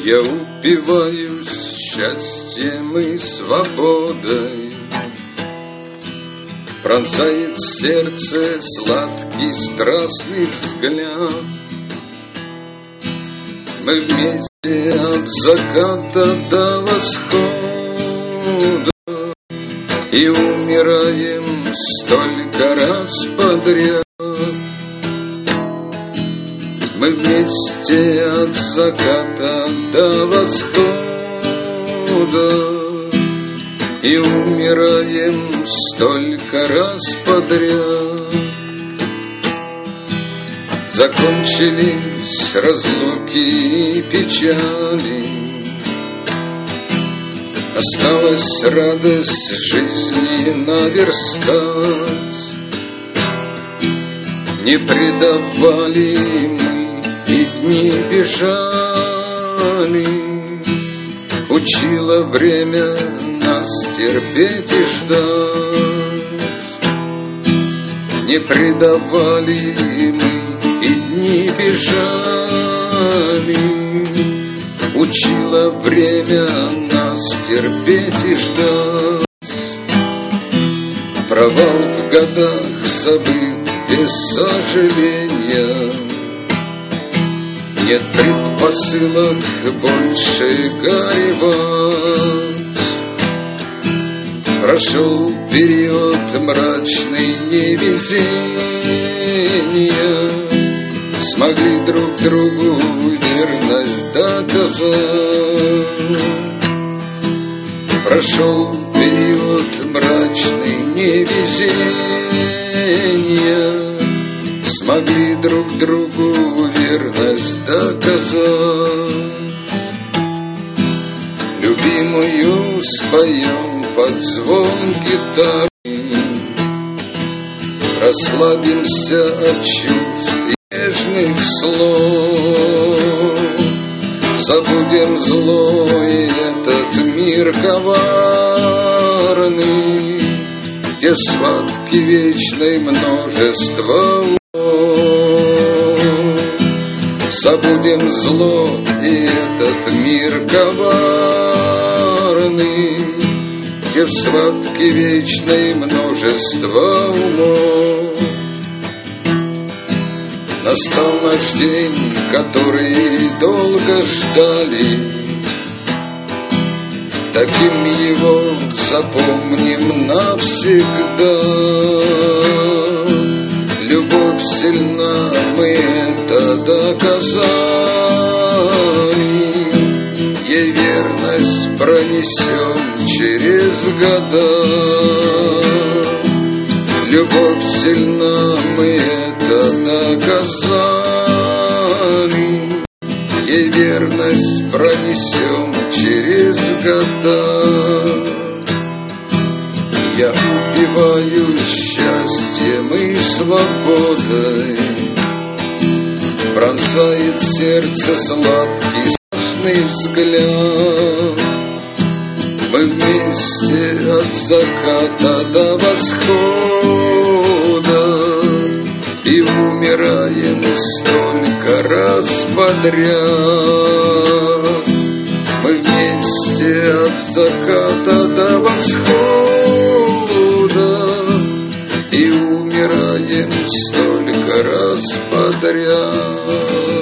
Я упиваюсь счастьем и свободой, пронзает сердце сладкий страстный взгляд. Мы вместе от заката до восхода и умираем столько раз подряд. Мы вместе от заката до восхода и умираем столько раз подряд. Закончились разлуки и печали, осталась радость жизни наверстать. Не предавали мы, и дни бежали, учило время нас терпеть и ждать. Не предавали мы, и дни бежали, учило время нас терпеть и ждать. Провал в годах забыт без сожаления, нет предпосылок больше горевать. Прошел период мрачный невезения, смогли друг другу верность доказать. Прошел период мрачный невезения, смогли друг другу верность доказать. Любимую споем под звон гитары, расслабимся от чувств и нежных слов. Забудем злой этот мир коварный, где схватки вечной множество умов. Забудем зло и этот мир коварный, где в схватке вечной множество умов. Настал наш день, который долго ждали, таким его запомним навсегда. Любовь сильна, мы это доказали, ей верность пронесем через года. Любовь сильна, мы это доказали, ей верность пронесем через года. Я упиваюсь счастьем и свободой, пронзает сердце сладкий страстный взгляд. Мы вместе от заката до восхода и умираем столько раз подряд. Мы вместе от заката до восхода и умираем столько раз подряд.